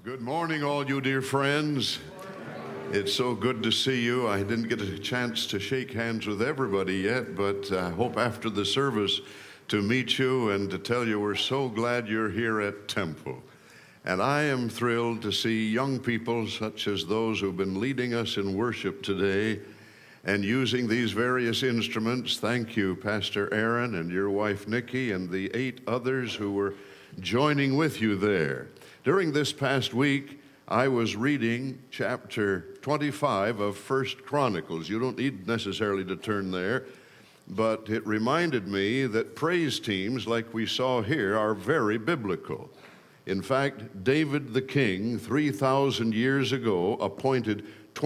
Good morning, all you dear friends. It's so good to see you. I didn't get a chance to shake hands with everybody yet, but I hope after the service to meet you and to tell you we're so glad you're here at Temple. And I am thrilled to see young people such as those who've been leading us in worship today and using these various instruments. Thank you, Pastor Aaron and your wife Nikki and the 8 others who were joining with you there. During this past week, I was reading chapter 25 of 1 Chronicles. You don't need necessarily to turn there, but it reminded me that praise teams, like we saw here, are very biblical. In fact, David the king, 3,000 years ago, appointed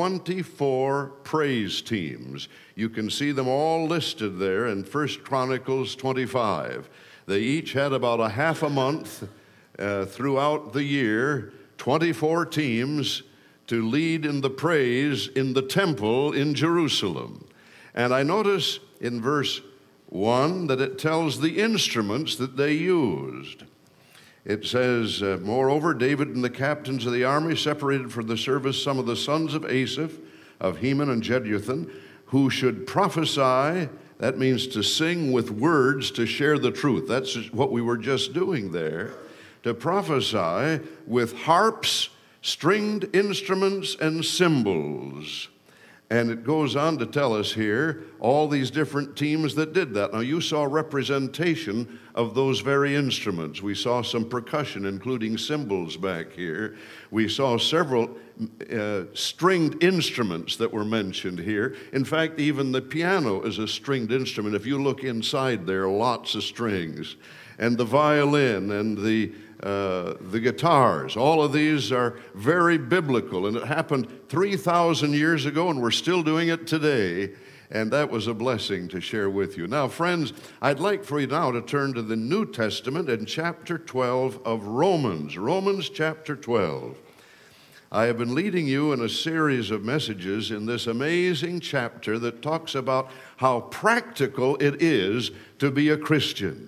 24 praise teams. You can see them all listed there in 1 Chronicles 25. They each had about a half a month throughout the year, 24 teams to lead in the praise in the temple in Jerusalem. And I notice in verse 1 that it tells the instruments that they used. It says, moreover, David and the captains of the army separated for the service some of the sons of Asaph, of Heman and Jeduthun, who should prophesy. That means to sing with words to share the truth. That's what we were just doing there. To prophesy with harps, stringed instruments, and cymbals. And it goes on to tell us here all these different teams that did that. Now, you saw representation of those very instruments. We saw some percussion, including cymbals back here. We saw several stringed instruments that were mentioned here. In fact, even the piano is a stringed instrument. If you look inside there, lots of strings. And the violin and the guitars, all of these are very biblical, and it happened 3,000 years ago, and we're still doing it today, and that was a blessing to share with you. Now, friends, I'd like for you now to turn to the New Testament in chapter 12 of Romans. Romans chapter 12. I have been leading you in a series of messages in this amazing chapter that talks about how practical it is to be a Christian.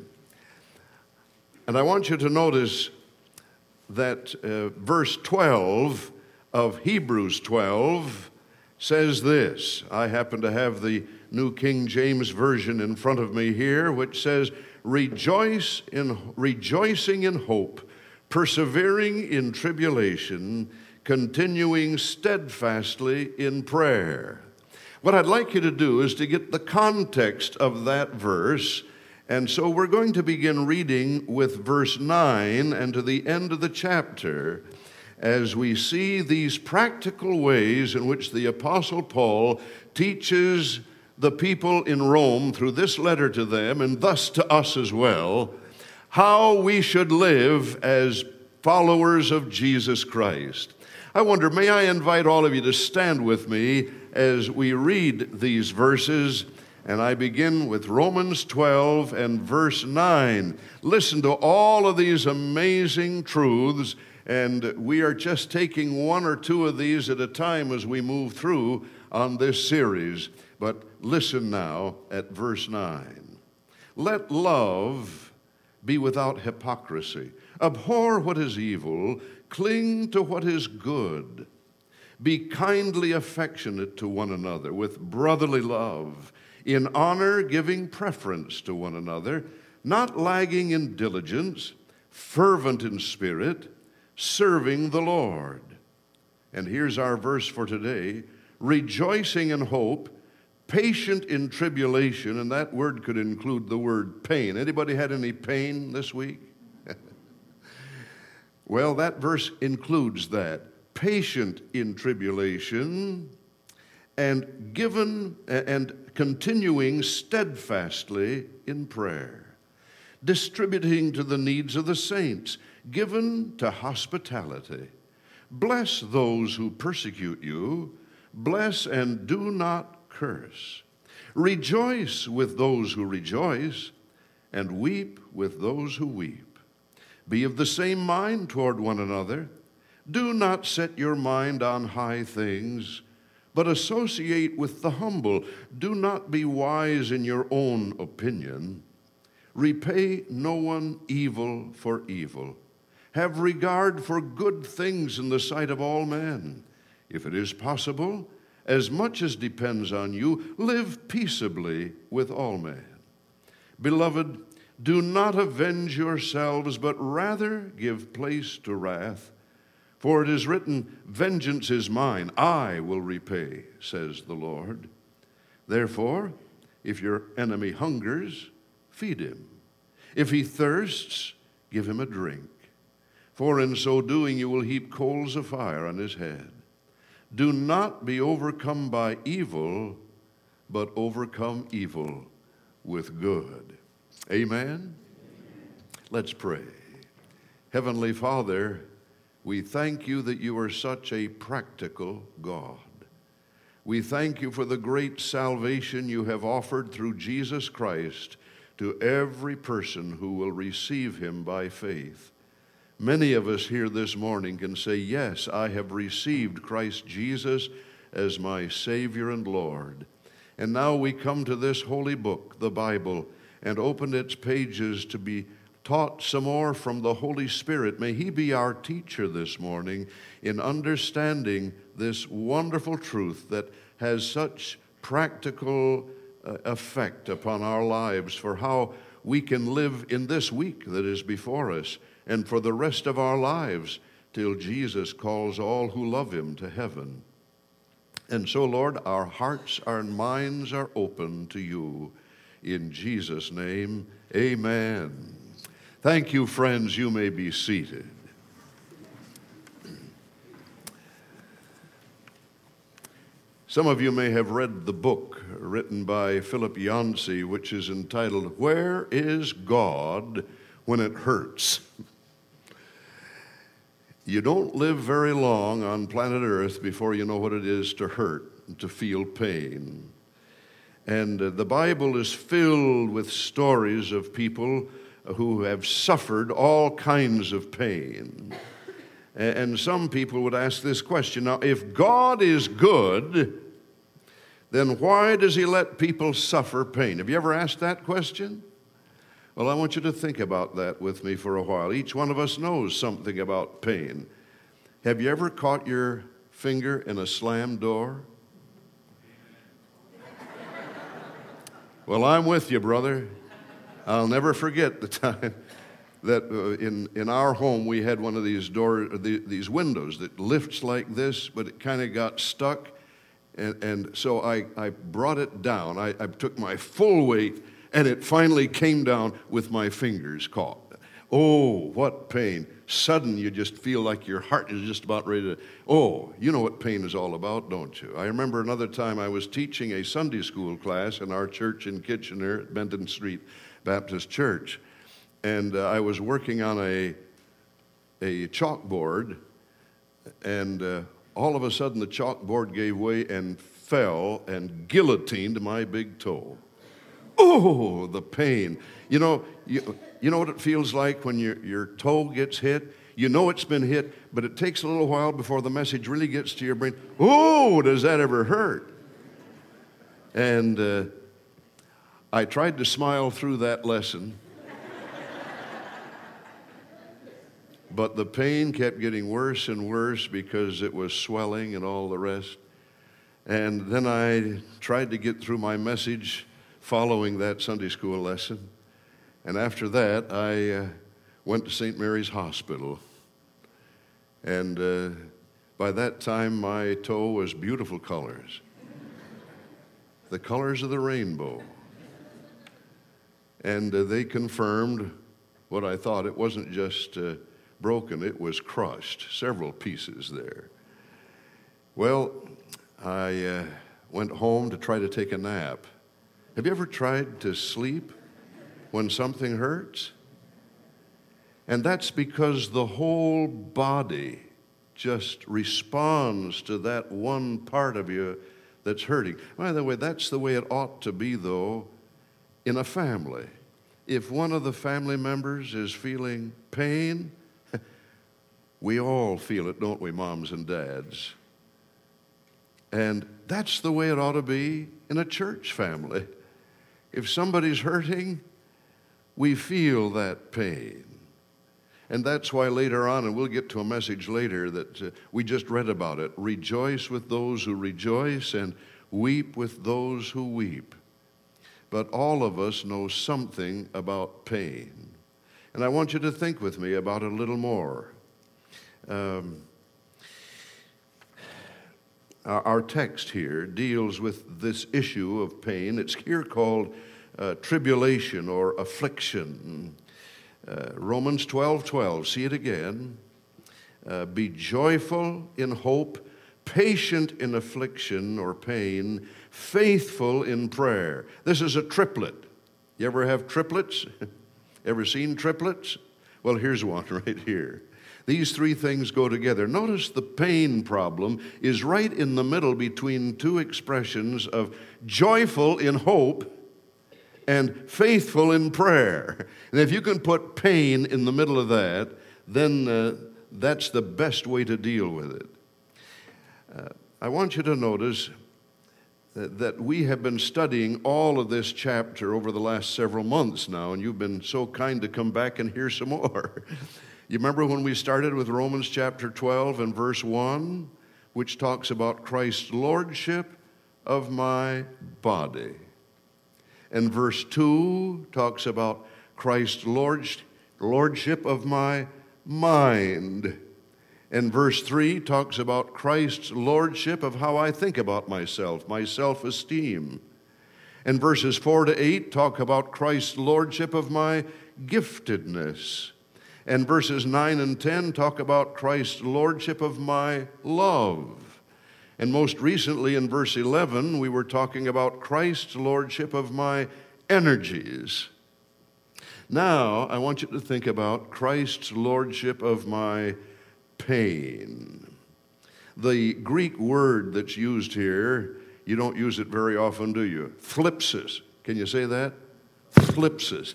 And I want you to notice that verse 12 of Hebrews 12 says this. I happen to have the New King James Version in front of me here, which says, rejoicing in hope, persevering in tribulation, continuing steadfastly in prayer. What I'd like you to do is to get the context of that verse. And so we're going to begin reading with verse 9 and to the end of the chapter as we see these practical ways in which the Apostle Paul teaches the people in Rome through this letter to them, and thus to us as well, how we should live as followers of Jesus Christ. I wonder, may I invite all of you to stand with me as we read these verses. And I begin with Romans 12 and verse 9. Listen to all of these amazing truths, and we are just taking one or two of these at a time as we move through on this series. But listen now at verse 9. Let love be without hypocrisy. Abhor what is evil, cling to what is good. Be kindly affectionate to one another with brotherly love, in honor giving preference to one another, not lagging in diligence, fervent in spirit, serving the Lord. And here's our verse for today, rejoicing in hope, patient in tribulation, and that word could include the word pain. Anybody had any pain this week? Well, that verse includes that. Patient in tribulation, and continuing steadfastly in prayer, distributing to the needs of the saints, given to hospitality. Bless those who persecute you, bless and do not curse. Rejoice with those who rejoice, and weep with those who weep. Be of the same mind toward one another. Do not set your mind on high things, but associate with the humble. Do not be wise in your own opinion. Repay no one evil for evil. Have regard for good things in the sight of all men. If it is possible, as much as depends on you, live peaceably with all men. Beloved, do not avenge yourselves, but rather give place to wrath. For it is written, vengeance is mine, I will repay, says the Lord. Therefore, if your enemy hungers, feed him. If he thirsts, give him a drink. For in so doing you will heap coals of fire on his head. Do not be overcome by evil, but overcome evil with good. Amen? Let's pray. Heavenly Father, we thank you that you are such a practical God. We thank you for the great salvation you have offered through Jesus Christ to every person who will receive him by faith. Many of us here this morning can say, yes, I have received Christ Jesus as my Savior and Lord. And now we come to this holy book, the Bible, and open its pages to be taught some more from the Holy Spirit. May he be our teacher this morning in understanding this wonderful truth that has such practical effect upon our lives for how we can live in this week that is before us and for the rest of our lives till Jesus calls all who love him to heaven. And so, Lord, our hearts, our minds are open to you. In Jesus' name, amen. Thank you, friends. You may be seated. Some of you may have read the book written by Philip Yancey, which is entitled, Where is God When It Hurts? You don't live very long on planet Earth before you know what it is to hurt and to feel pain. And the Bible is filled with stories of people who have suffered all kinds of pain. And some people would ask this question, now, if God is good, then why does he let people suffer pain? Have you ever asked that question? Well, I want you to think about that with me for a while. Each one of us knows something about pain. Have you ever caught your finger in a slammed door? Well, I'm with you, brother. I'll never forget the time that in our home we had one of these these windows that lifts like this, but it kind of got stuck. And so I brought it down. I took my full weight, and it finally came down with my fingers caught. Oh, what pain. Sudden, you just feel like your heart is just about ready to... Oh, you know what pain is all about, don't you? I remember another time I was teaching a Sunday school class in our church in Kitchener at Benton Street Baptist Church. And I was working on a chalkboard, and all of a sudden the chalkboard gave way and fell and guillotined my big toe. Oh, the pain. You know what it feels like when your toe gets hit? You know it's been hit, but it takes a little while before the message really gets to your brain. Oh, does that ever hurt? And I tried to smile through that lesson, but the pain kept getting worse and worse because it was swelling and all the rest. And then I tried to get through my message following that Sunday school lesson. And after that, I went to St. Mary's Hospital. And by that time, my toe was beautiful colors. The colors of the rainbow. And they confirmed what I thought. It wasn't just broken, it was crushed, several pieces there. Well, I went home to try to take a nap. Have you ever tried to sleep when something hurts? And that's because the whole body just responds to that one part of you that's hurting. By the way, that's the way it ought to be, though, in a family. If one of the family members is feeling pain, we all feel it, don't we, moms and dads? And that's the way it ought to be in a church family. If somebody's hurting, we feel that pain. And that's why later on, and we'll get to a message later that we just read about it, rejoice with those who rejoice and weep with those who weep. But all of us know something about pain. And I want you to think with me about it a little more. Our text here deals with this issue of pain. It's here called tribulation or affliction. Romans 12:12. See it again. Be joyful in hope, patient in affliction or pain, faithful in prayer. This is a triplet. You ever have triplets? Ever seen triplets? Well, here's one right here. These three things go together. Notice the pain problem is right in the middle between two expressions of joyful in hope and faithful in prayer. And if you can put pain in the middle of that, then that's the best way to deal with it. I want you to notice that we have been studying all of this chapter over the last several months now, and you've been so kind to come back and hear some more. You remember when we started with Romans chapter 12 and verse 1, which talks about Christ's lordship of my body. And verse 2 talks about Christ's lordship of my mind. And verse 3 talks about Christ's lordship of how I think about myself, my self-esteem. And verses 4 to 8 talk about Christ's lordship of my giftedness. And verses 9 and 10 talk about Christ's lordship of my love. And most recently in verse 11, we were talking about Christ's lordship of my energies. Now, I want you to think about Christ's lordship of my pain. The Greek word that's used here, you don't use it very often, do you? Thlipsis. Can you say that? Thlipsis.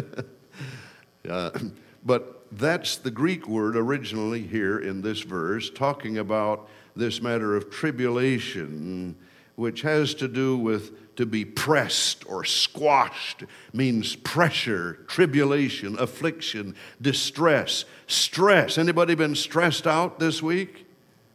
But that's the Greek word originally here in this verse, talking about this matter of tribulation, which has to do with to be pressed or squashed, means pressure, tribulation, affliction, distress, stress. Anybody been stressed out this week?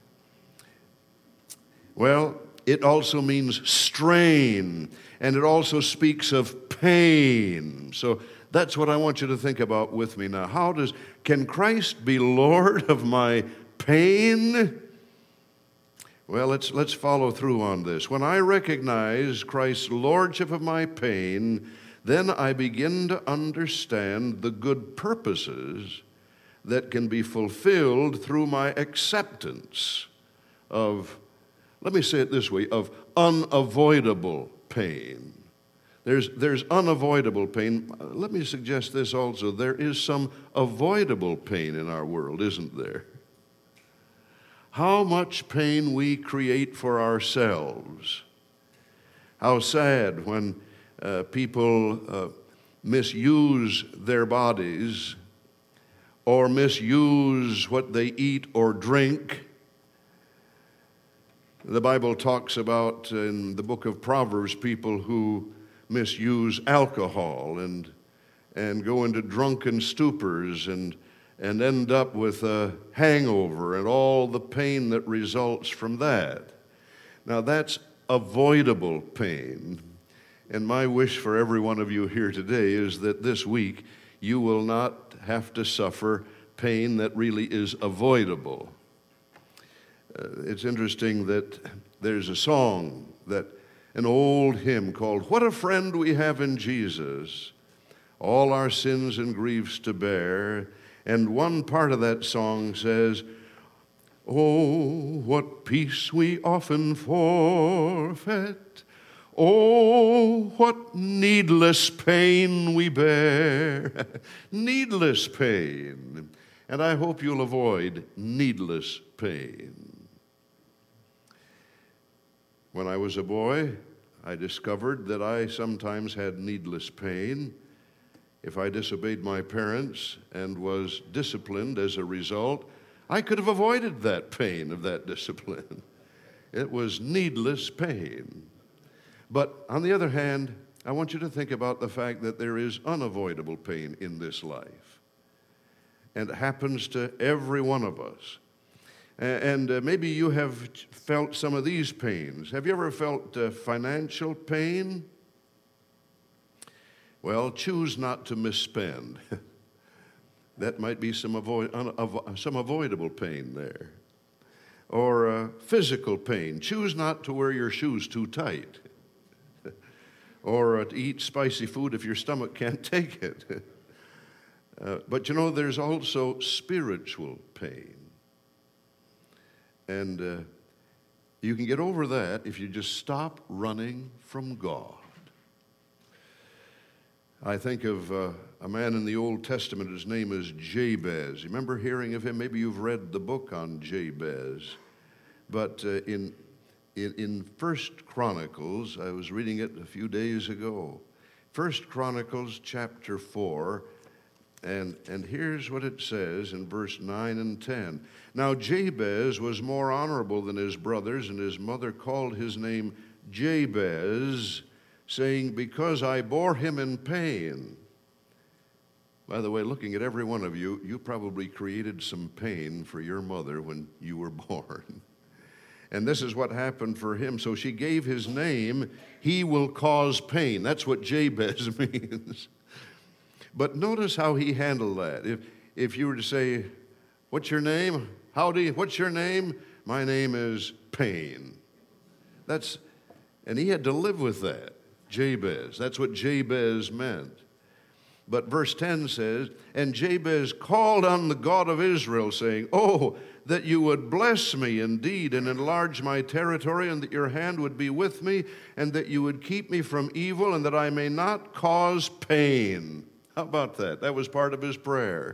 Well, it also means strain, and it also speaks of pain. So that's what I want you to think about with me now. Can Christ be Lord of my pain? Well, let's follow through on this. When I recognize Christ's lordship of my pain, then I begin to understand the good purposes that can be fulfilled through my acceptance of, let me say it this way, of unavoidable pain. There's unavoidable pain. Let me suggest this also. There is some avoidable pain in our world, isn't there? How much pain we create for ourselves. How sad when people misuse their bodies or misuse what they eat or drink. The Bible talks about, in the book of Proverbs, people who misuse alcohol and go into drunken stupors and end up with a hangover and all the pain that results from that. Now that's avoidable pain. And my wish for every one of you here today is that this week you will not have to suffer pain that really is avoidable. It's interesting that there's a song, an old hymn called "What a Friend We Have in Jesus, All Our Sins and Griefs to Bear." And one part of that song says, "Oh, what peace we often forfeit. Oh, what needless pain we bear." Needless pain. And I hope you'll avoid needless pain. When I was a boy, I discovered that I sometimes had needless pain. If I disobeyed my parents and was disciplined as a result, I could have avoided that pain of that discipline. It was needless pain. But on the other hand, I want you to think about the fact that there is unavoidable pain in this life. and it happens to every one of us. And maybe you have felt some of these pains. Have you ever felt financial pain? Well, choose not to misspend. That might be some avoidable pain there. Or physical pain. Choose not to wear your shoes too tight. Or to eat spicy food if your stomach can't take it. But you know, there's also spiritual pain. And you can get over that if you just stop running from God. I think of a man in the Old Testament. His name is Jabez. You remember hearing of him? Maybe you've read the book on Jabez. But in 1 Chronicles, I was reading it a few days ago. 1 Chronicles chapter 4, and here's what it says in verse 9 and 10. Now Jabez was more honorable than his brothers, and his mother called his name Jabez, saying, because I bore him in pain. By the way, looking at every one of you, you probably created some pain for your mother when you were born. And this is what happened for him. So she gave his name, he will cause pain. That's what Jabez means. But notice how he handled that. If you were to say, what's your name? Howdy, what's your name? My name is Pain. And he had to live with that. Jabez. That's what Jabez meant. But verse 10 says, and Jabez called on the God of Israel, saying, oh, that you would bless me indeed and enlarge my territory, and that your hand would be with me, and that you would keep me from evil, and that I may not cause pain. How about that? That was part of his prayer.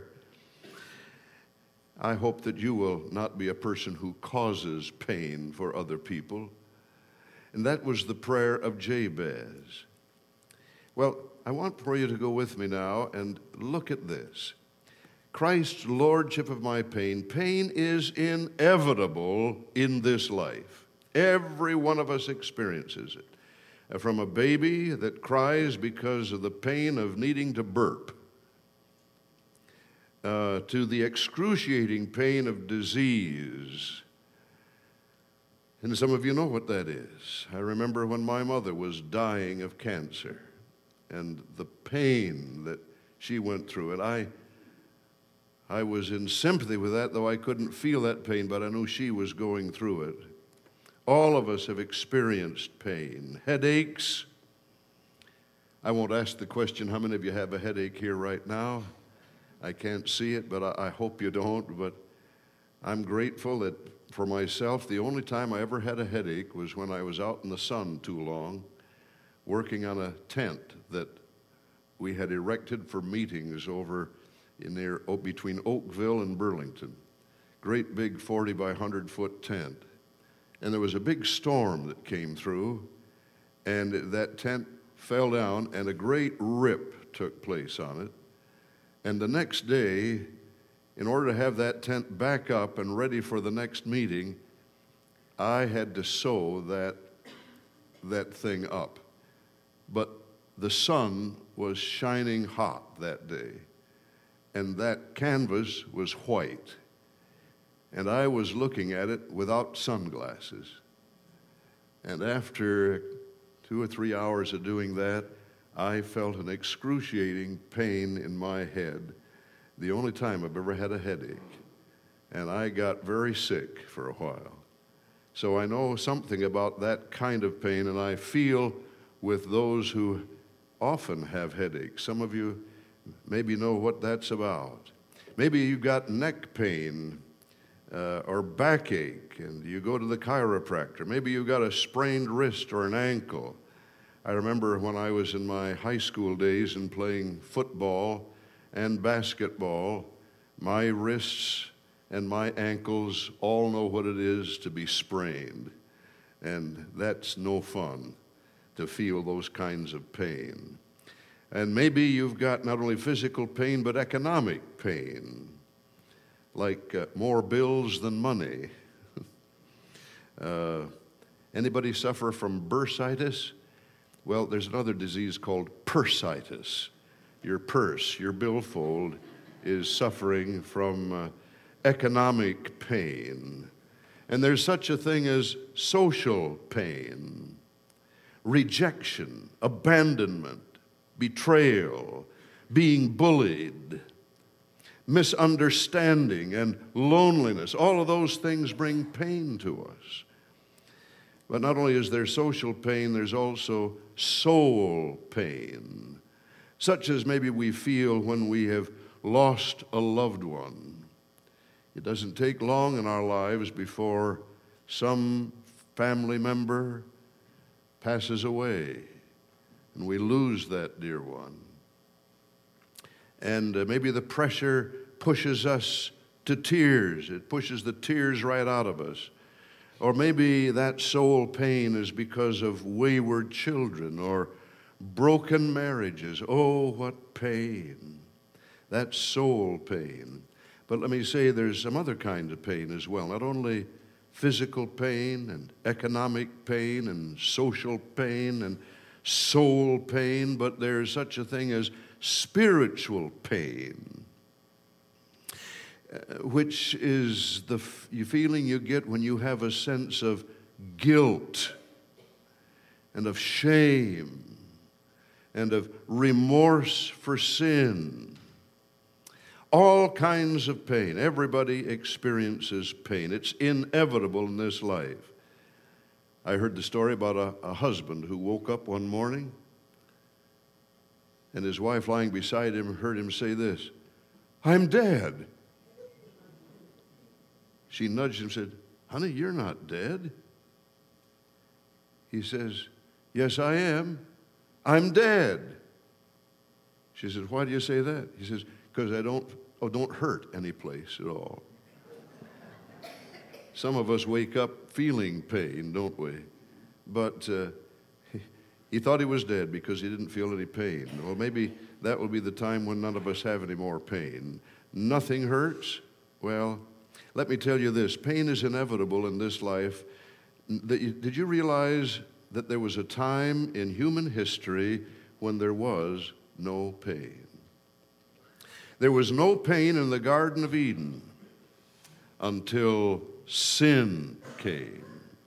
I hope that you will not be a person who causes pain for other people. And that was the prayer of Jabez. Well, I want for you to go with me now and look at this. Christ's lordship of my pain. Pain is inevitable in this life. Every one of us experiences it. From a baby that cries because of the pain of needing to burp, to the excruciating pain of disease. And some of you know what that is. I remember when my mother was dying of cancer and the pain that she went through. And I was in sympathy with that, though I couldn't feel that pain, but I knew she was going through it. All of us have experienced pain. Headaches. I won't ask the question, how many of you have a headache here right now? I can't see it, but I hope you don't. But I'm grateful that for myself, the only time I ever had a headache was when I was out in the sun too long, working on a tent that we had erected for meetings over between Oakville and Burlington. Great big 40 by 100 foot tent. And there was a big storm that came through, and that tent fell down, and a great rip took place on it. And the next day, in order to have that tent back up and ready for the next meeting, I had to sew that thing up. But the sun was shining hot that day, and that canvas was white. And I was looking at it without sunglasses. And after 2 or 3 hours of doing that, I felt an excruciating pain in my head. The only time I've ever had a headache. And I got very sick for a while. So I know something about that kind of pain, and I feel with those who often have headaches. Some of you maybe know what that's about. Maybe you've got neck pain or backache, and you go to the chiropractor. Maybe you've got a sprained wrist or an ankle. I remember when I was in my high school days and playing football and basketball, my wrists and my ankles all know what it is to be sprained. And that's no fun to feel those kinds of pain. And maybe you've got not only physical pain, but economic pain, like more bills than money. Anybody suffer from bursitis? Well, there's another disease called pursitis. Your purse, your billfold, is suffering from economic pain. And there's such a thing as social pain, rejection, abandonment, betrayal, being bullied, misunderstanding, and loneliness. All of those things bring pain to us. But not only is there social pain, there's also soul pain, such as maybe we feel when we have lost a loved one. It doesn't take long in our lives before some family member passes away and we lose that dear one. And maybe the pressure pushes us to tears. It pushes the tears right out of us. Or maybe that soul pain is because of wayward children or broken marriages. Oh, what pain. That's soul pain. But let me say there's some other kind of pain as well. Not only physical pain and economic pain and social pain and soul pain, but there's such a thing as spiritual pain, which is the feeling you get when you have a sense of guilt and of shame and of remorse for sin. All kinds of pain. Everybody experiences pain. It's inevitable in this life. I heard the story about a husband who woke up one morning and his wife lying beside him heard him say this, "I'm dead." She nudged him and said, "Honey, you're not dead." He says, "Yes, I am. I'm dead." She says, "Why do you say that?" He says, "Because I don't hurt any place at all." Some of us wake up feeling pain, don't we? But he thought he was dead because he didn't feel any pain. Well, maybe that will be the time when none of us have any more pain. Nothing hurts? Well, let me tell you this. Pain is inevitable in this life. Did you realize that there was a time in human history when there was no pain? There was no pain in the Garden of Eden until sin came.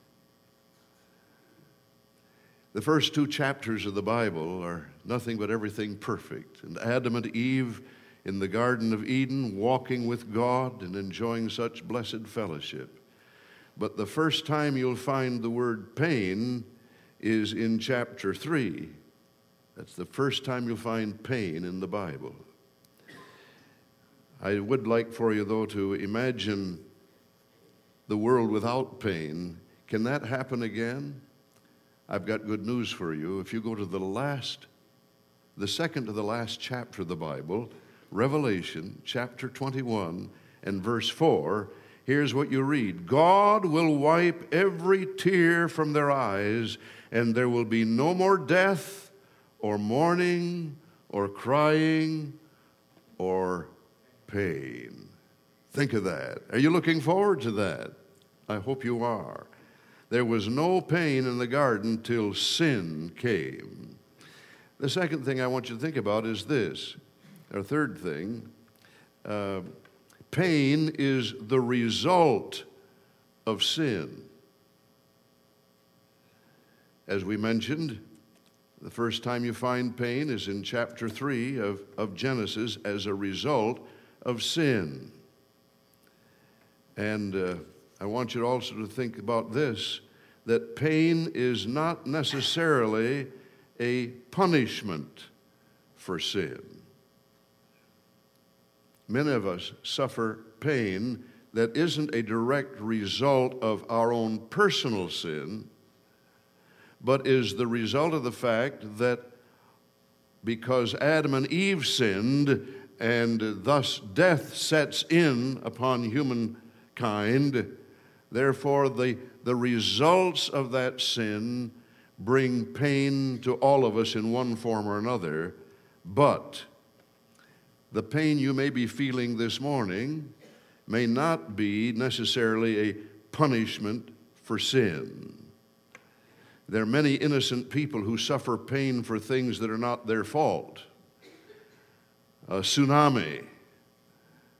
The first 2 chapters of the Bible are nothing but everything perfect. And Adam and Eve in the Garden of Eden, walking with God and enjoying such blessed fellowship. But the first time you'll find the word pain is in chapter 3. That's the first time you'll find pain in the Bible. I would like for you, though, to imagine the world without pain. Can that happen again? I've got good news for you. If you go to the second to the last chapter of the Bible, Revelation chapter 21 and verse 4, here's what you read. God will wipe every tear from their eyes, and there will be no more death or mourning or crying or pain. Think of that. Are you looking forward to that? I hope you are. There was no pain in the garden till sin came. The second thing I want you to think about is this. Our third thing, pain is the result of sin. As we mentioned, the first time you find pain is in chapter 3 of Genesis as a result of sin. And I want you also to think about this, that pain is not necessarily a punishment for sin. Many of us suffer pain that isn't a direct result of our own personal sin, but is the result of the fact that because Adam and Eve sinned, and thus death sets in upon humankind, therefore the results of that sin bring pain to all of us in one form or another. But the pain you may be feeling this morning may not be necessarily a punishment for sin. There are many innocent people who suffer pain for things that are not their fault. A tsunami,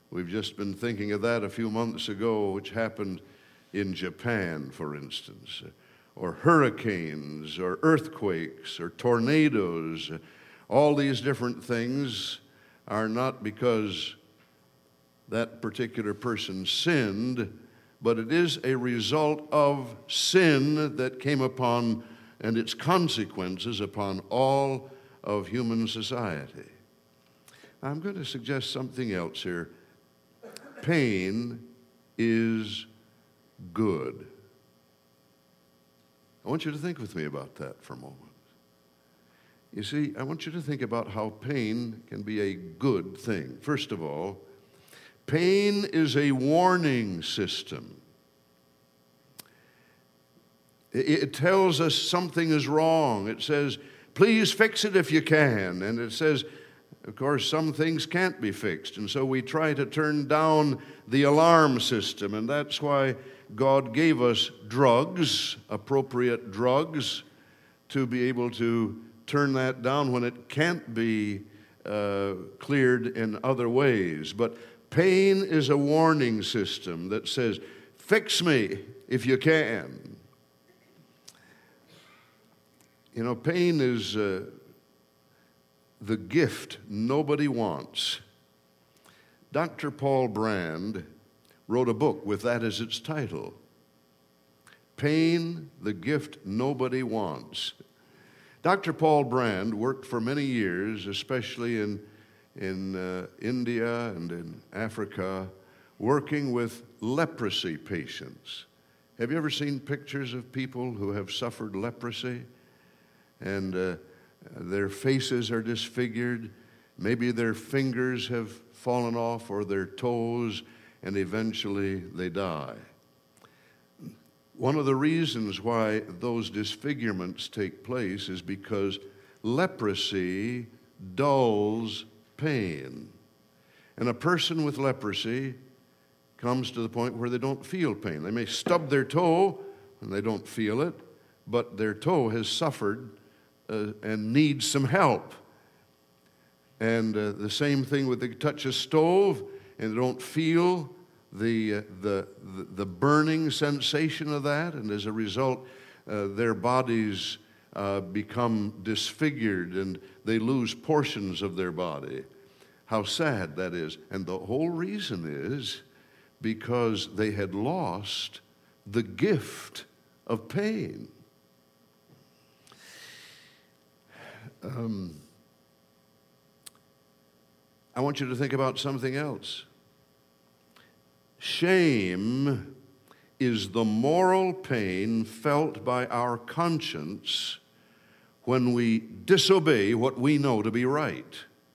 We've just been thinking of that a few months ago, which happened in Japan, for instance, or hurricanes, or earthquakes, or tornadoes. All these different things are not because that particular person sinned, but it is a result of sin that came upon and its consequences upon all of human society. I'm going to suggest something else here. Pain is good. I want you to think with me about that for a moment. You see, I want you to think about how pain can be a good thing. First of all, pain is a warning system. It tells us something is wrong. It says, please fix it if you can. And it says, of course, some things can't be fixed. And so we try to turn down the alarm system. And that's why God gave us drugs, appropriate drugs, to be able to turn that down when it can't be cleared in other ways. But pain is a warning system that says, fix me if you can. You know, pain is the gift nobody wants. Dr. Paul Brand wrote a book with that as its title. Pain, the gift nobody wants. Dr. Paul Brand worked for many years, especially in India and in Africa, working with leprosy patients. Have you ever seen pictures of people who have suffered leprosy? And their faces are disfigured. Maybe their fingers have fallen off or their toes, and eventually they die. One of the reasons why those disfigurements take place is because leprosy dulls pain. And a person with leprosy comes to the point where they don't feel pain. They may stub their toe and they don't feel it, but their toe has suffered and needs some help. And the same thing with they touch a stove and they don't feel the burning sensation of that, and as a result, their bodies become disfigured and they lose portions of their body. How sad that is. And the whole reason is because they had lost the gift of pain. I want you to think about something else. Shame is the moral pain felt by our conscience when we disobey what we know to be right.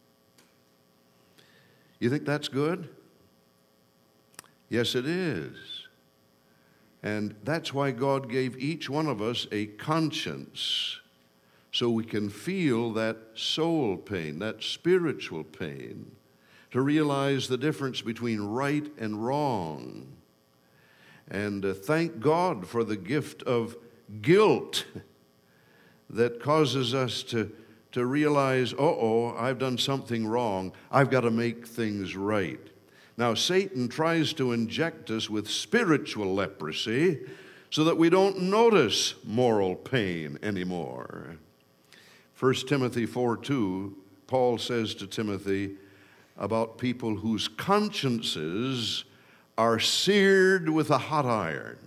You think that's good? Yes, it is. And that's why God gave each one of us a conscience, so we can feel that soul pain, that spiritual pain, to realize the difference between right and wrong. And thank God for the gift of guilt that causes us to realize, I've done something wrong. I've got to make things right. Now, Satan tries to inject us with spiritual leprosy so that we don't notice moral pain anymore. 1 Timothy 4:2, Paul says to Timothy about people whose consciences are seared with a hot iron.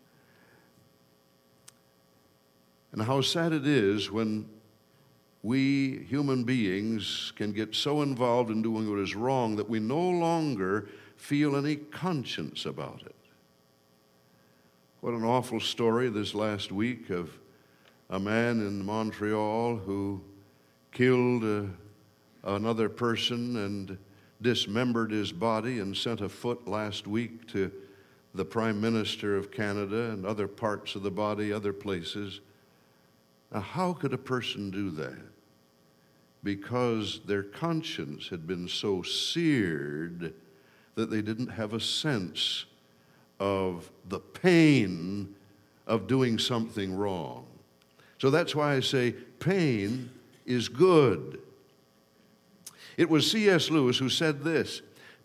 And how sad it is when we human beings can get so involved in doing what is wrong that we no longer feel any conscience about it. What an awful story this last week of a man in Montreal who killed another person and dismembered his body and sent a foot last week to the Prime Minister of Canada and other parts of the body, other places. Now, how could a person do that? Because their conscience had been so seared that they didn't have a sense of the pain of doing something wrong. So that's why I say pain is good. It was C.S. Lewis who said this: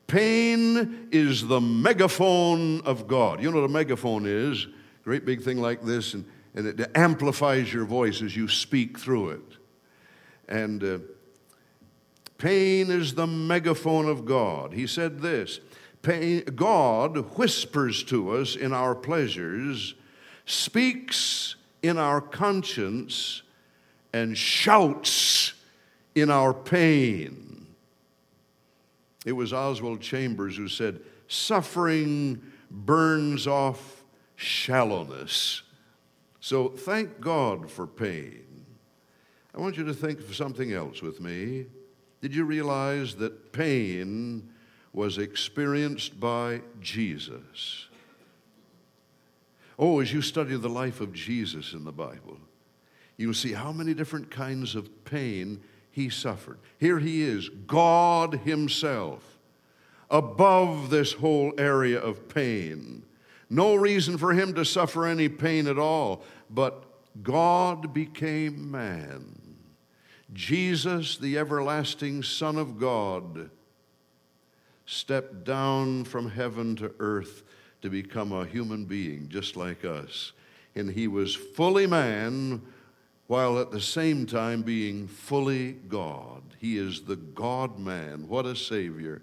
Pain is the megaphone of God. You know what a megaphone is? Great big thing like this, and it amplifies your voice as you speak through it. And pain is the megaphone of God. He said this, God whispers to us in our pleasures, speaks in our conscience, and shouts in our pain. It was Oswald Chambers who said, suffering burns off shallowness. So thank God for pain. I want you to think of something else with me. Did you realize that pain was experienced by Jesus? Oh, as you study the life of Jesus in the Bible, you'll see how many different kinds of pain he suffered. Here he is, God himself, above this whole area of pain. No reason for him to suffer any pain at all, but God became man. Jesus, the everlasting Son of God, stepped down from heaven to earth to become a human being just like us. And he was fully man while at the same time being fully God. He is the God-man. What a Savior.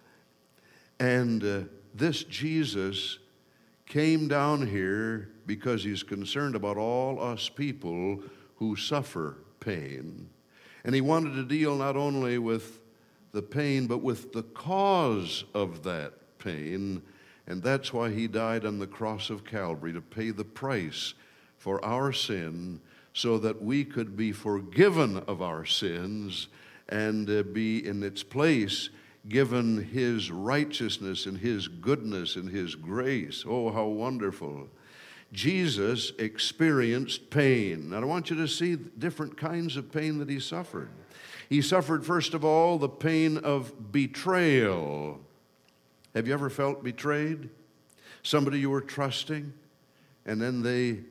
And this Jesus came down here because he's concerned about all us people who suffer pain. And he wanted to deal not only with the pain, but with the cause of that pain. And that's why he died on the cross of Calvary, to pay the price for our sin so that we could be forgiven of our sins and be in its place given his righteousness and his goodness and his grace. Oh, how wonderful. Jesus experienced pain. Now, I want you to see different kinds of pain that he suffered. He suffered, first of all, the pain of betrayal. Have you ever felt betrayed? Somebody you were trusting, and then they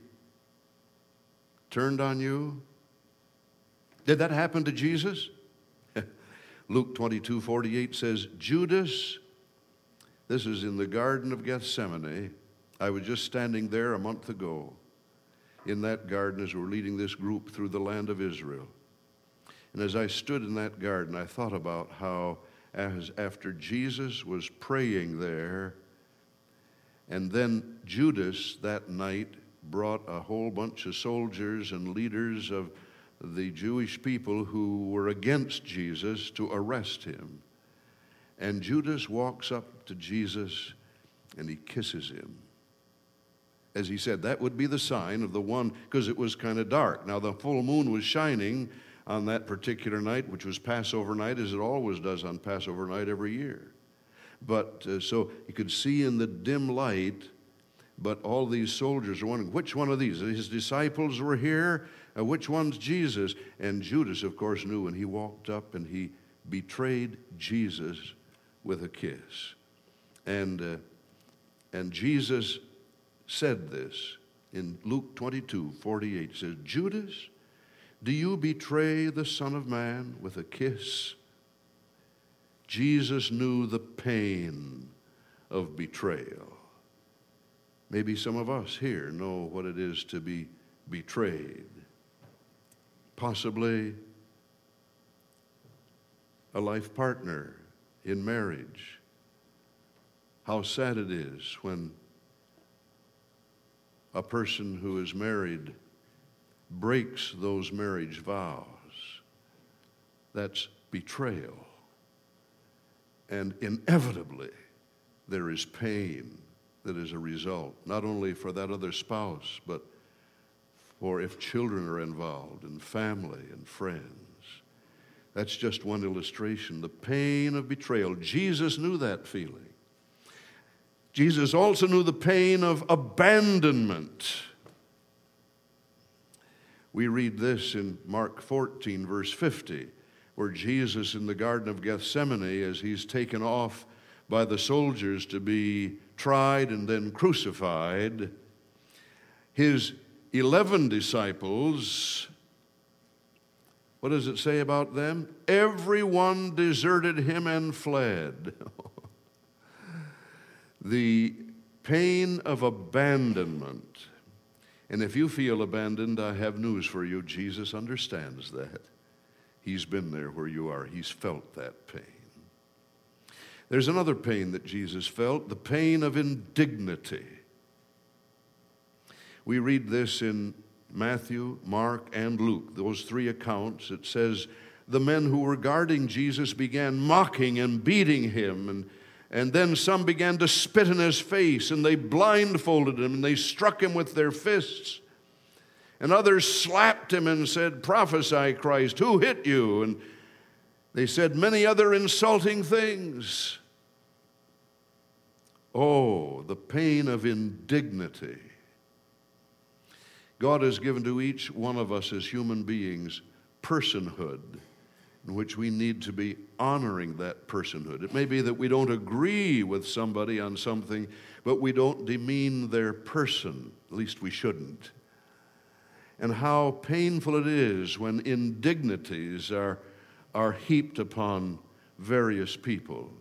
turned on you? Did that happen to Jesus? Luke 22:48 says, Judas, this is in the Garden of Gethsemane. I was just standing there a month ago in that garden as we're leading this group through the land of Israel. And as I stood in that garden, I thought about how after Jesus was praying there, and then Judas that night brought a whole bunch of soldiers and leaders of the Jewish people who were against Jesus to arrest him. And Judas walks up to Jesus and he kisses him. As he said, that would be the sign of the one, because it was kind of dark. Now the full moon was shining on that particular night, which was Passover night, as it always does on Passover night every year. But so you could see in the dim light, but all these soldiers are wondering, which one of these? His disciples were here. Which one's Jesus? And Judas, of course, knew, and he walked up and he betrayed Jesus with a kiss. And Jesus said this in Luke 22:48. Says, Judas, do you betray the Son of Man with a kiss? Jesus knew the pain of betrayal. Maybe some of us here know what it is to be betrayed. Possibly a life partner in marriage. How sad it is when a person who is married breaks those marriage vows. That's betrayal. And inevitably, there is pain that is a result, not only for that other spouse, but for if children are involved, and family and friends. That's just one illustration. The pain of betrayal. Jesus knew that feeling. Jesus also knew the pain of abandonment. We read this in Mark 14, verse 50, where Jesus in the Garden of Gethsemane, as he's taken off by the soldiers to be tried and then crucified, his 11 disciples, what does it say about them? Everyone deserted him and fled. The pain of abandonment. And if you feel abandoned, I have news for you. Jesus understands that. He's been there where you are. He's felt that pain. There's another pain that Jesus felt, the pain of indignity. We read this in Matthew, Mark, and Luke, those three accounts. It says, the men who were guarding Jesus began mocking and beating him, and then some began to spit in his face, and they blindfolded him, and they struck him with their fists. And others slapped him and said, prophesy, Christ, who hit you? And they said many other insulting things. Oh, the pain of indignity. God has given to each one of us as human beings personhood, in which we need to be honoring that personhood. It may be that we don't agree with somebody on something, but we don't demean their person. At least we shouldn't. And how painful it is when indignities are heaped upon various people.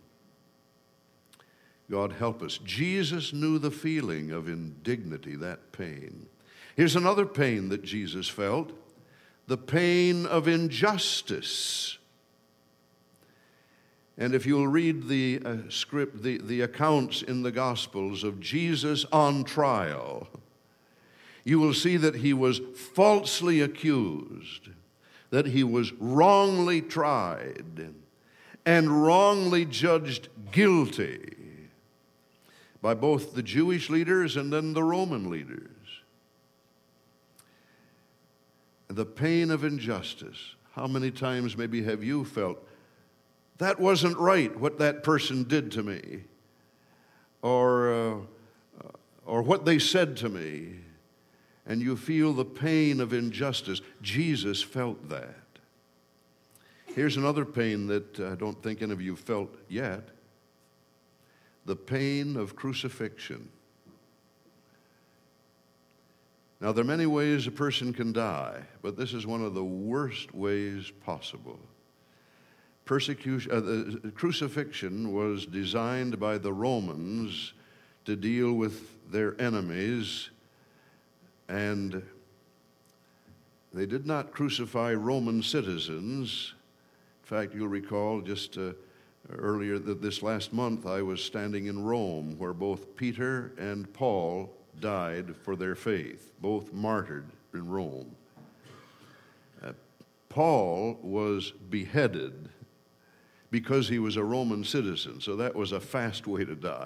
God help us. Jesus knew the feeling of indignity, that pain. Here's another pain that Jesus felt, the pain of injustice. And if you'll read the the accounts in the Gospels of Jesus on trial, you will see that he was falsely accused, that he was wrongly tried, and wrongly judged guilty by both the Jewish leaders and then the Roman leaders. The pain of injustice. How many times maybe have you felt, that wasn't right, what that person did to me, or what they said to me, and you feel the pain of injustice? Jesus felt that. Here's another pain that I don't think any of you felt yet, the pain of crucifixion. Now, there are many ways a person can die, but this is one of the worst ways possible. Crucifixion was designed by the Romans to deal with their enemies, and they did not crucify Roman citizens. In fact, you'll recall just earlier that this last month I was standing in Rome, where both Peter and Paul died for their faith, both martyred in Rome. Paul was beheaded because he was a Roman citizen, so that was a fast way to die.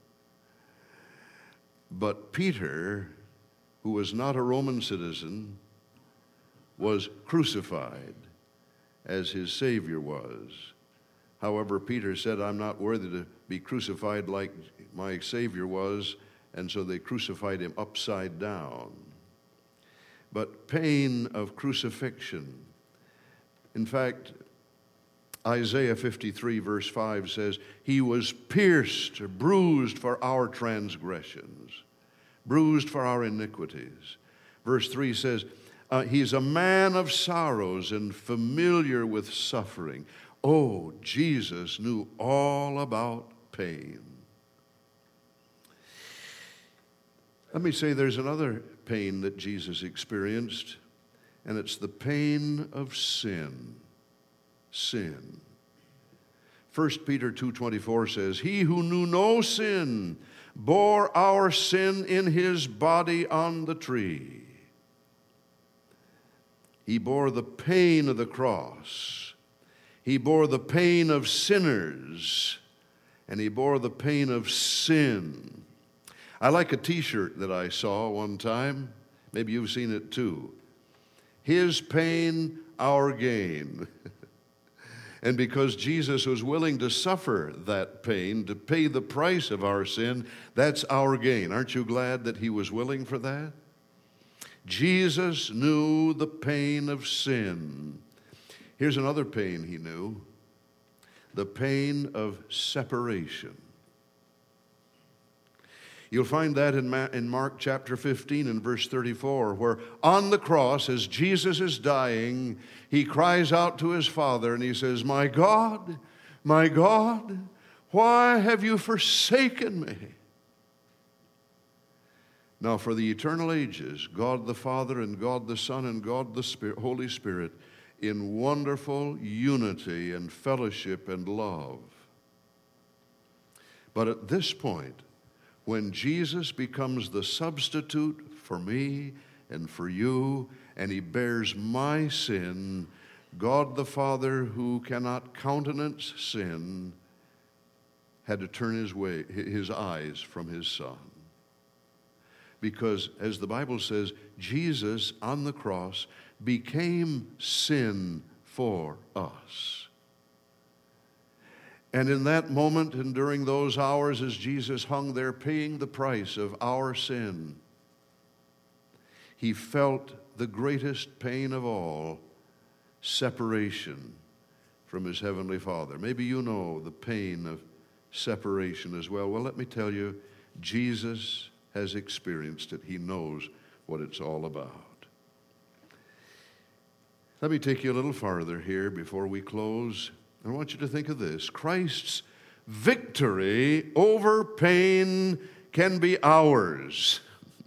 But Peter, who was not a Roman citizen, was crucified as his Savior was. However, Peter said, I'm not worthy to be crucified like my Savior was, and so they crucified him upside down. But pain of crucifixion. In fact, Isaiah 53 verse 5 says, he was pierced, or bruised for our transgressions, bruised for our iniquities. Verse 3 says, he's a man of sorrows and familiar with suffering. Oh, Jesus knew all about pain. Let me say there's another pain that Jesus experienced, and it's the pain of sin. Sin. 1 Peter 2:24 says, he who knew no sin bore our sin in his body on the tree. He bore the pain of the cross. He bore the pain of sinners, and he bore the pain of sin. I like a t-shirt that I saw one time. Maybe you've seen it too. His pain, our gain. And because Jesus was willing to suffer that pain, to pay the price of our sin, that's our gain. Aren't you glad that he was willing for that? Jesus knew the pain of sin. Here's another pain he knew, the pain of separation. You'll find that in Mark chapter 15 and verse 34, where on the cross, as Jesus is dying, he cries out to his Father and he says, my God, why have you forsaken me? Now, for the eternal ages, God the Father and God the Son and God the Holy Spirit, in wonderful unity and fellowship and love. But at this point, when Jesus becomes the substitute for me and for you, and he bears my sin, God the Father, who cannot countenance sin, had to turn his eyes from his Son. Because, as the Bible says, Jesus on the cross became sin for us. And in that moment and during those hours as Jesus hung there paying the price of our sin, he felt the greatest pain of all, separation from his heavenly Father. Maybe you know the pain of separation as well. Well, let me tell you, Jesus has experienced it. He knows what it's all about. Let me take you a little farther here before we close. I want you to think of this. Christ's victory over pain can be ours.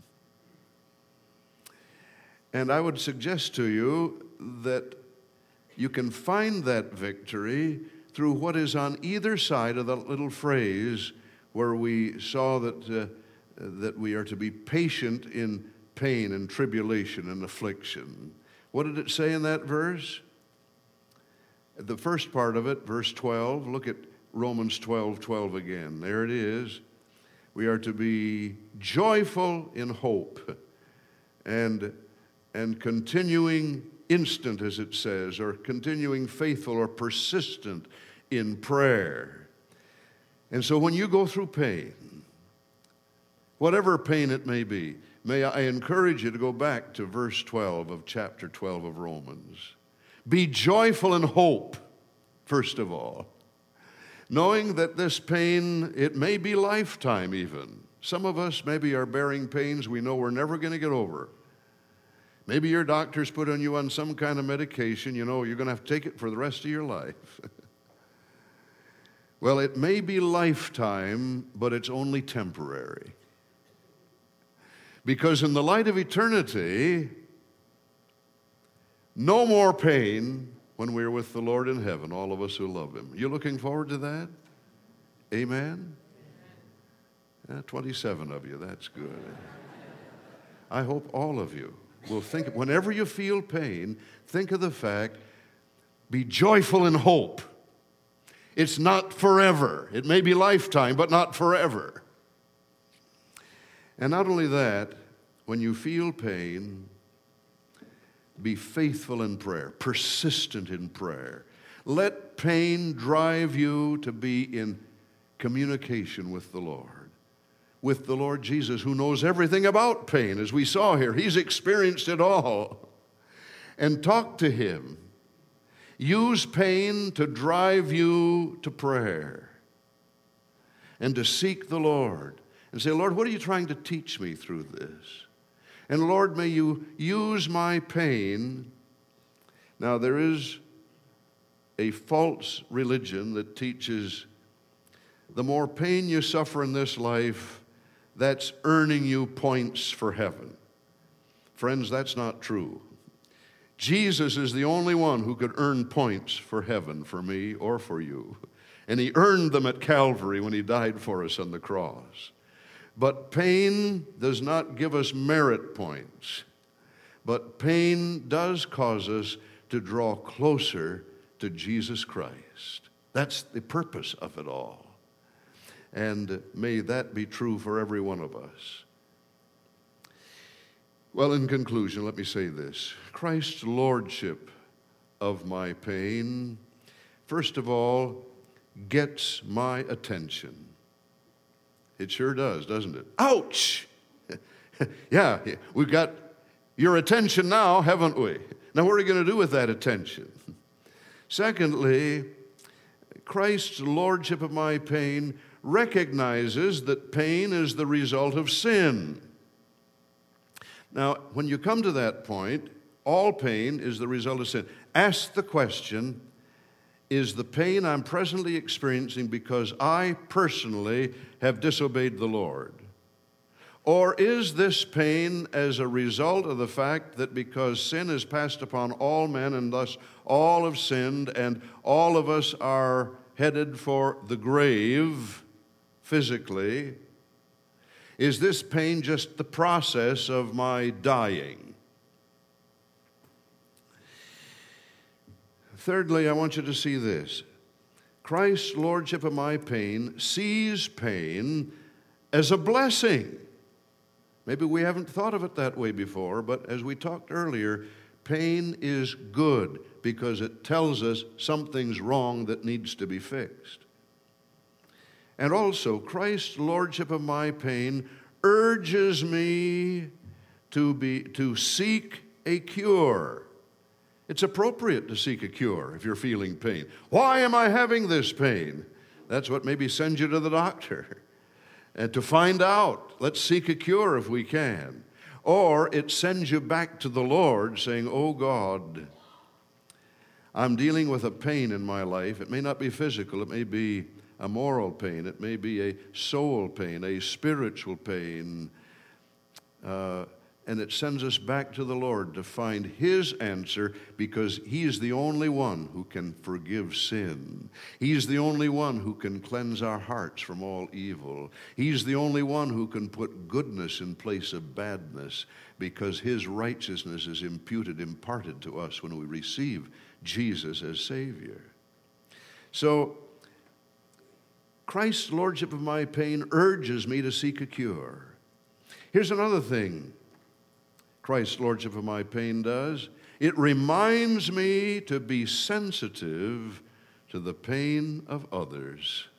And I would suggest to you that you can find that victory through what is on either side of that little phrase where we saw that we are to be patient in pain and tribulation and affliction. What did it say in that verse? The first part of it, verse 12, look at Romans 12:12 again. There it is. We are to be joyful in hope and continuing instant, as it says, or continuing faithful or persistent in prayer. And so when you go through pain, whatever pain it may be, may I encourage you to go back to verse 12 of chapter 12 of Romans. Be joyful in hope, first of all, knowing that this pain, it may be lifetime even. Some of us maybe are bearing pains we know we're never going to get over. Maybe your doctor's put on you on some kind of medication, you know, you're going to have to take it for the rest of your life. Well, it may be lifetime, but it's only temporary. Because in the light of eternity, no more pain when we're with the Lord in heaven, all of us who love him. You looking forward to that? Amen? 27 of you, that's good. I hope all of you will think, whenever you feel pain, think of the fact, be joyful in hope. It's not forever. It may be lifetime, but not forever. And not only that, when you feel pain, be faithful in prayer, persistent in prayer. Let pain drive you to be in communication with the Lord Jesus, who knows everything about pain, as we saw here. He's experienced it all. And talk to him. Use pain to drive you to prayer and to seek the Lord and say, Lord, what are you trying to teach me through this? And Lord, may you use my pain. Now, there is a false religion that teaches the more pain you suffer in this life, that's earning you points for heaven. Friends, that's not true. Jesus is the only one who could earn points for heaven for me or for you. And he earned them at Calvary when he died for us on the cross. But pain does not give us merit points. But pain does cause us to draw closer to Jesus Christ. That's the purpose of it all. And may that be true for every one of us. Well, in conclusion, let me say this. Christ's lordship of my pain, first of all, gets my attention. It sure does, doesn't it? Ouch! Yeah, we've got your attention now, haven't we? Now, what are we going to do with that attention? Secondly, Christ's lordship of my pain recognizes that pain is the result of sin. Now, when you come to that point, all pain is the result of sin. Ask the question, is the pain I'm presently experiencing because I personally have disobeyed the Lord? Or is this pain as a result of the fact that because sin is passed upon all men and thus all have sinned and all of us are headed for the grave physically, is this pain just the process of my dying? Thirdly, I want you to see this. Christ's lordship of my pain sees pain as a blessing. Maybe we haven't thought of it that way before, but as we talked earlier, pain is good because it tells us something's wrong that needs to be fixed. And also, Christ's lordship of my pain urges me to seek a cure. It's appropriate to seek a cure if you're feeling pain. Why am I having this pain? That's what maybe sends you to the doctor. And to find out, let's seek a cure if we can. Or it sends you back to the Lord saying, oh God, I'm dealing with a pain in my life. It may not be physical, it may be a moral pain, it may be a soul pain, a spiritual pain. And it sends us back to the Lord to find His answer because He is the only one who can forgive sin. He's the only one who can cleanse our hearts from all evil. He's the only one who can put goodness in place of badness because His righteousness is imparted to us when we receive Jesus as Savior. So, Christ's lordship of my pain urges me to seek a cure. Here's another thing Christ's lordship of my pain does. It reminds me to be sensitive to the pain of others.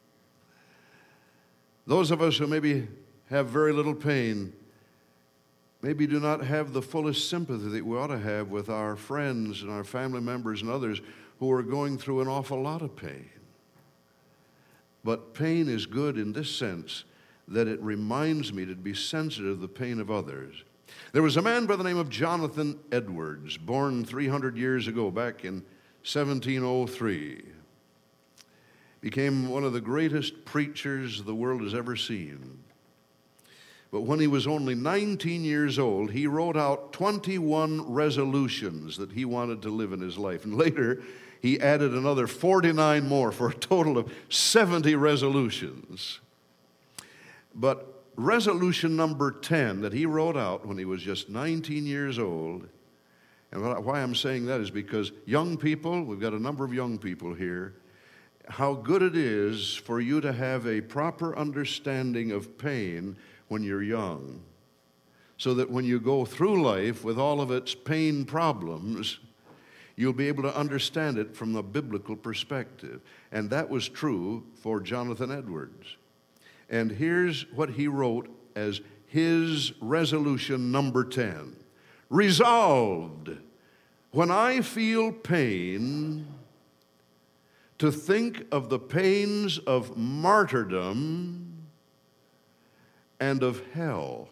Those of us who maybe have very little pain maybe do not have the fullest sympathy that we ought to have with our friends and our family members and others who are going through an awful lot of pain. But pain is good in this sense that it reminds me to be sensitive to the pain of others. There was a man by the name of Jonathan Edwards, born 300 years ago, back in 1703. Became one of the greatest preachers the world has ever seen. But when he was only 19 years old, he wrote out 21 resolutions that he wanted to live in his life. And later, he added another 49 more for a total of 70 resolutions. But resolution number 10 that he wrote out when he was just 19 years old, and why I'm saying that is because young people, we've got a number of young people here, how good it is for you to have a proper understanding of pain when you're young, so that when you go through life with all of its pain problems, you'll be able to understand it from the biblical perspective. And that was true for Jonathan Edwards. And here's what he wrote as his resolution number 10. Resolved, when I feel pain, to think of the pains of martyrdom and of hell.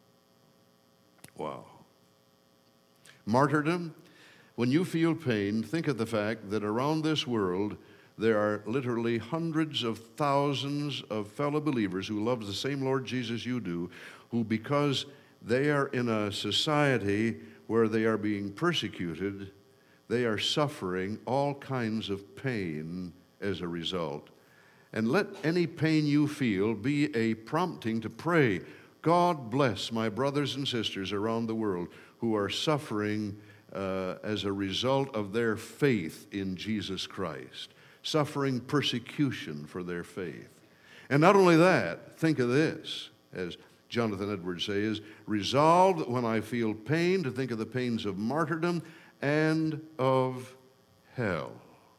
Wow. Martyrdom, when you feel pain, think of the fact that around this world there are literally hundreds of thousands of fellow believers who love the same Lord Jesus you do, who because they are in a society where they are being persecuted, they are suffering all kinds of pain as a result. And let any pain you feel be a prompting to pray, God bless my brothers and sisters around the world who are suffering as a result of their faith in Jesus Christ, suffering persecution for their faith. And not only that, think of this, as Jonathan Edwards says, resolved when I feel pain to think of the pains of martyrdom and of hell.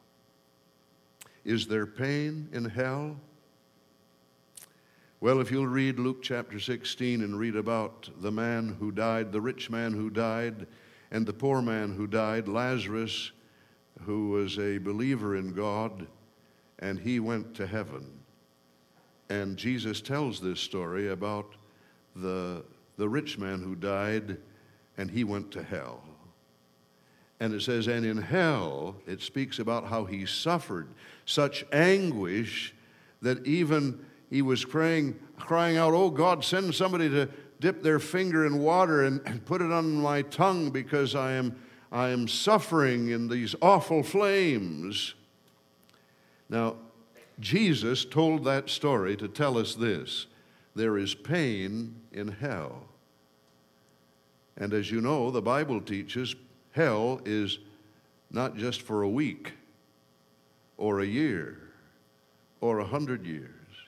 Is there pain in hell? Well, if you'll read Luke chapter 16 and read about the man who died, the rich man who died, and the poor man who died, Lazarus, who was a believer in God, and he went to heaven. And Jesus tells this story about the rich man who died, and he went to hell. And it says, and in hell, it speaks about how he suffered such anguish that even he was crying out, "Oh God, send somebody to dip their finger in water and put it on my tongue because I am suffering in these awful flames." Now, Jesus told that story to tell us this: there is pain in hell. And as you know, the Bible teaches hell is not just for a week or a year or 100 years.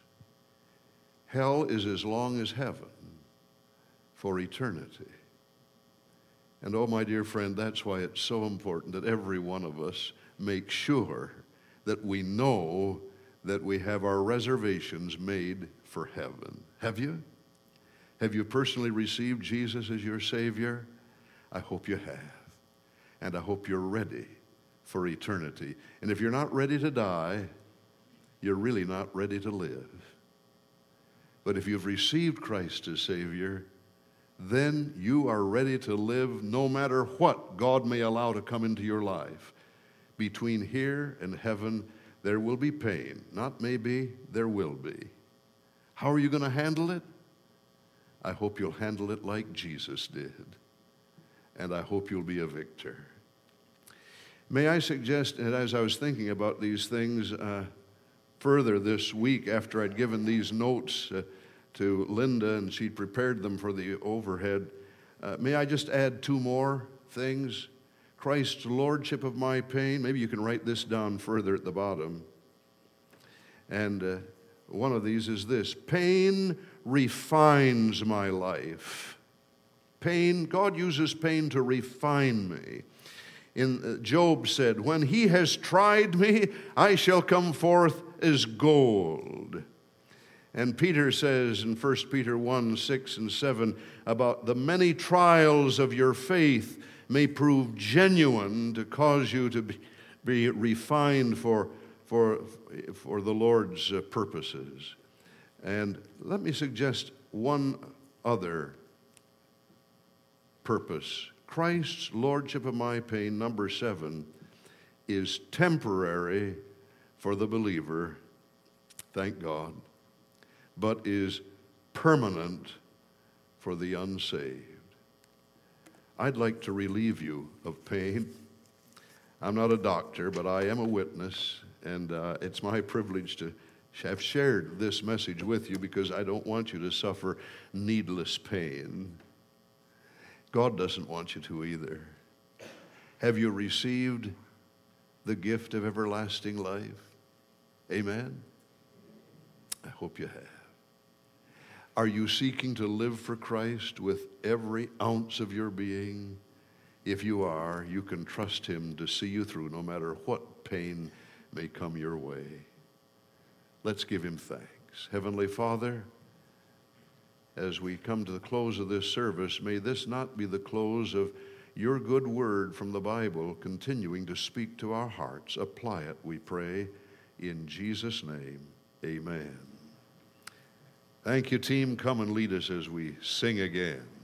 Hell is as long as heaven, for eternity. And oh, my dear friend, that's why it's so important that every one of us make sure that we know that we have our reservations made for heaven. Have you? Have you personally received Jesus as your Savior? I hope you have. And I hope you're ready for eternity. And if you're not ready to die, you're really not ready to live. But if you've received Christ as Savior, then you are ready to live no matter what God may allow to come into your life. Between here and heaven, there will be pain. Not maybe, there will be. How are you going to handle it? I hope you'll handle it like Jesus did. And I hope you'll be a victor. May I suggest, and as I was thinking about these things further this week after I'd given these notes to Linda and she'd prepared them for the overhead, may I just add two more things? Christ's lordship of my pain. Maybe you can write this down further at the bottom. And one of these is this: pain refines my life. Pain, God uses pain to refine me. Job said, "When he has tried me, I shall come forth as gold." And Peter says in 1 Peter 1, 6 and 7, about the many trials of your faith may prove genuine to cause you to be refined for the Lord's purposes. And let me suggest one other purpose. Christ's lordship of my pain, number 7, is temporary for the believer, thank God, but is permanent for the unsaved. I'd like to relieve you of pain. I'm not a doctor, but I am a witness, and it's my privilege to have shared this message with you because I don't want you to suffer needless pain. God doesn't want you to either. Have you received the gift of everlasting life? Amen? I hope you have. Are you seeking to live for Christ with every ounce of your being? If you are, you can trust Him to see you through no matter what pain may come your way. Let's give Him thanks. Heavenly Father, as we come to the close of this service, may this not be the close of your good word from the Bible continuing to speak to our hearts. Apply it, we pray, in Jesus' name. Amen. Thank you, team. Come and lead us as we sing again.